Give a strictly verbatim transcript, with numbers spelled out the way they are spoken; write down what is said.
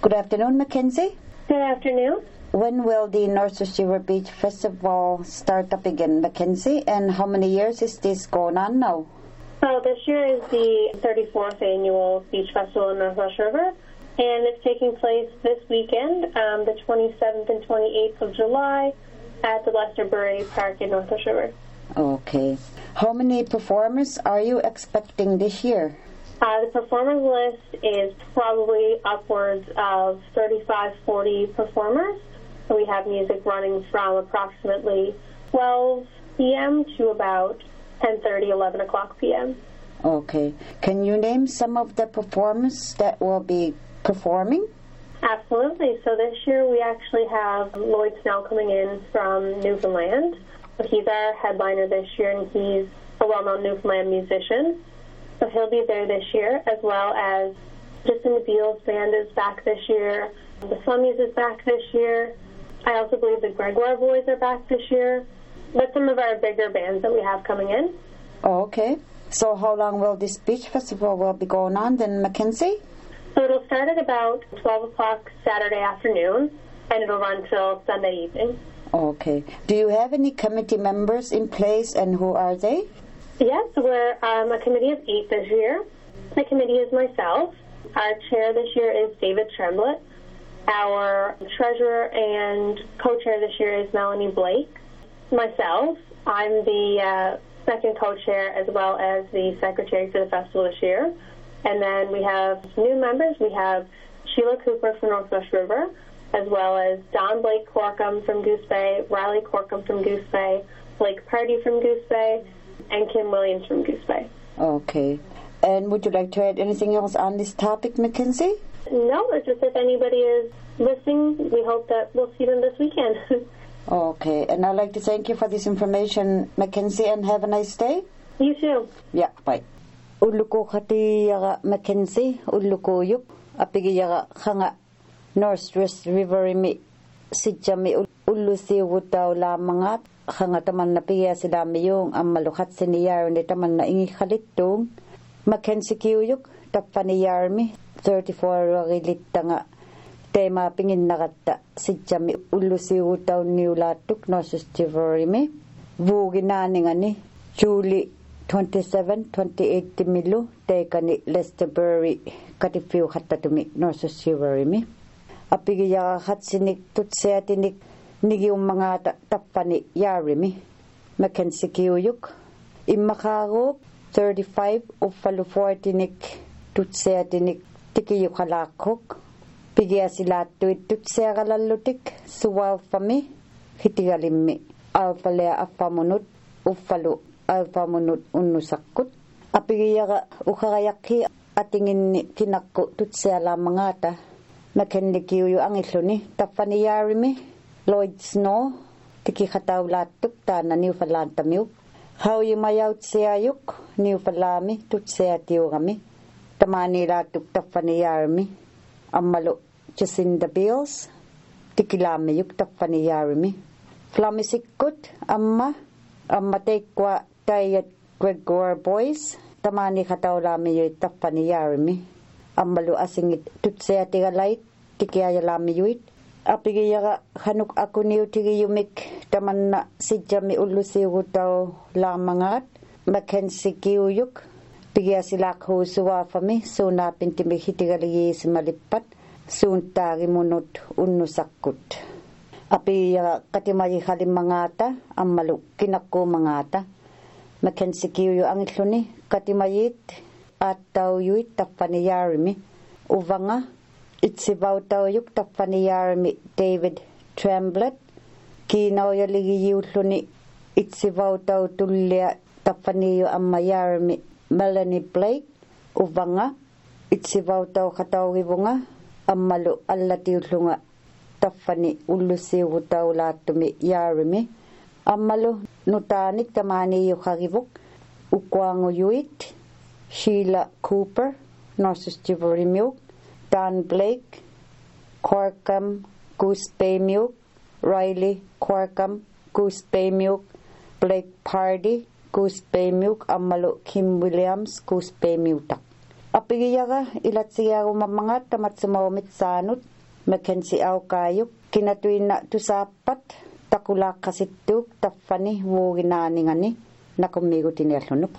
Good afternoon, Mackenzie. Good afternoon. When will the North River Beach Festival start up again, Mackenzie? And how many years is this going on now? So this year is the thirty-fourth annual Beach Festival in Northwest River, and it's taking place this weekend, um, the twenty-seventh and twenty-eighth of July, at the Lesterbury Park in Northwest River. Okay. How many performers are you expecting this year? Uh, the performers list is probably upwards of thirty-five, forty performers. So we have music running from approximately twelve p.m. to about ten thirty, eleven o'clock p.m. Okay. Can you name some of the performers that will be performing? Absolutely. So this year we actually have Lloyd Snell coming in from Newfoundland. He's our headliner this year, and he's a well-known Newfoundland musician. So he'll be there this year, as well as Justin McBeal's band is back this year. The Slummies is back this year. I also believe the Gregoire Boys are back this year. That's some of our bigger bands that we have coming in. Oh, okay. So how long will this beach festival will be going on then, Mackenzie? So it'll start at about twelve o'clock Saturday afternoon, and it'll run till Sunday evening. Okay. Do you have any committee members in place, and who are they? Yes, we're um, a committee of eight this year. The committee is myself. Our chair this year is David Tremblett. Our treasurer and co-chair this year is Melanie Blake. Myself, I'm the uh, second co-chair as well as the secretary for the festival this year. And then we have new members. We have Sheila Cooper from Northwest River, as well as Don Blake Corkum from Goose Bay, Riley Corkum from Goose Bay, Blake Party from Goose Bay, and Kim Williams from Goose Bay. Okay. And would you like to add anything else on this topic, Mackenzie? No, it's just if anybody is listening, we hope that we'll see them this weekend. Okay. And I'd like to thank you for this information, Mackenzie, and have a nice day. You too. Yeah, bye. Uluko khati yaga Mackenzie, uluko yuk, apigi yaga khanga North West River mi sijami ulusi wutaw lamangat khanga taman na piya sila yung ang malukat siniyar ni taman na ingi khalitung Mackenzie kiyuk tapaniyar mi thirty-four rilit nga tema pingin nakata sijami ulusi wutaw niulatuk North West River mi buginani ngani Julie twenty-seven, twenty-eight milu teka ni Lesterbury katifiw hatatumi North West River mi apigiya hatsinik tutse atinik nigi yung mga tapani yarimi Mackenzie kiyuk imakaro thirty-five ufalu fortinik tutse atinik tikiyuk halakok pigiya sila tuit tutse kalalutik suwa fami hitigalimmi alfalea afamunut ufalu alfamunut unusakut apigiya ukakayaki atingin tinakko tutse alamangata Mackenzie kiyo ang isluni tapaniyarimi Lloyd Snow tiki khataw latuk ta na Newfoundland tamiu how you mayaut sayuk Newfoundland tutse atiyo kami tamani latuk tapaniyarimi amalo Jacinda Bills tikilami yuk tapaniyarimi flamisikut amma amma tekwa tayat Gregoire Boys tamani khataw lami yu tapaniyarimi amalo asingit tutse atiga light tikiaya lami yuit apigiya hanuk ako niyo tigiyumik taman na sijami ulusi wutaw lamangat Mackenzie kiyuk pigiya sila ko suwa fami suna pintimi hitigaligi simalipat sunta gimunot unusakut apiya katimayi halim mangata amalu kinako mangata Mackenzie kiyo ang itluni katimayit at taw yuit tapaniyarimi uvanga itsibaw taw yuk tapaniyarimi David Tremblett kinaw yaligi yutluni itsibaw taw tulya tapaniyo amayarimi Melanie Blake uvanga itsibaw taw kataw gibunga amalu allati utlunga tapani ulusi wutaw latumi yarimi amalu nutanik tamani yukagibuk ukwango yuit Sheila Cooper, North West River Milk, Don Blake, Corkum, Goose Bay Milk, Riley Corkum, Goose Bay Milk, Blake Party, Goose Bay Milk, Amalo Kim Williams, Goose Bay Milk. Apigiyaga ilat siya umamangat tamat sumawamit sanut Mackenzie Aukayuk kinatuina tusapat takulaqasittuuk taffani vuuginaaningani nakummigu tiniallunuk